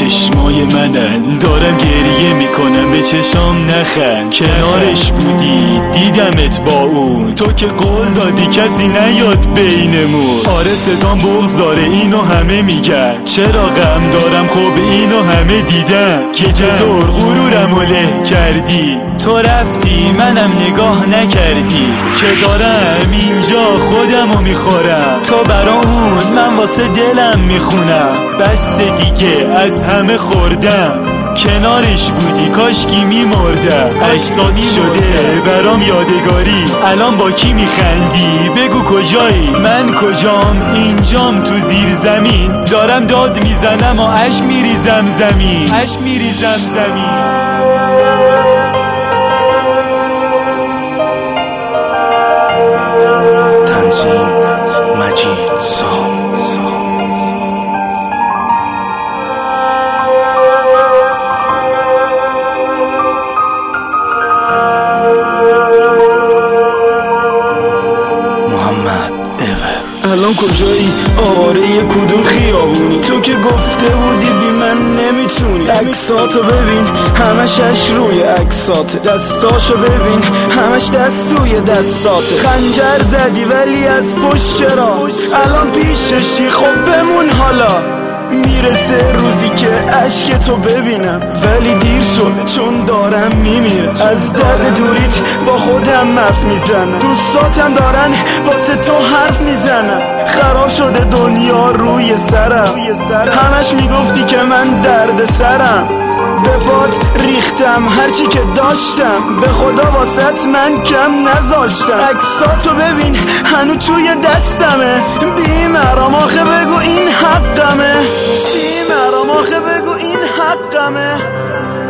چشمای منن، دارم گریه میکنم به چشام نخند. کنارش بودی دیدمت با اون، تو که قول دادی کسی نیاد بینمون. آره صدام بغض داره اینو همه میگن، چرا غم دارم خب اینو همه دیدم. که چطور غرورم له کردی، تو رفتی منم نگاه نکردی. که دارم اینجا خودمو میخورم، تو برا اون من واسه دلم میخونم. بس دیگه از همه خوردم، کنارش بودی کاشکی میمردم. اجسادی شده برام یادگاری، الان با کی میخندی بگو کجایی. من کجام اینجام تو زیر زمین، دارم داد میزنم و عشق میریزم زمین، عشق میریزم زمین. مجید سام. محمد اوه. الان کجایی؟ آواره کدوم خیابونی؟ تو که گفته بودی بی من نمیتونی. عکساتو ببین همش اش روی عکسات، دستاشو ببین همش دست توی دستاته. خنجر زدی ولی از پشت چرا؟ الان پیششی خب بمون حالا. میرسه روزی که عشق تو ببینم ولی دیر شده چون دارم میمیرم. از درد دوریت با خودم مف میزنم، دوستاتم دارن واسه تو حرف میزنم. خراب شده دنیا روی سرم، همش میگفتی که من درد سرم. به پات ریختم هرچی که داشتم، به خدا واسط من کم نذاشتم. عکساتو ببین هنو توی دستمه، بیمرام آخه بگو این حقمه، بیمرام آخه بگو این حقمه.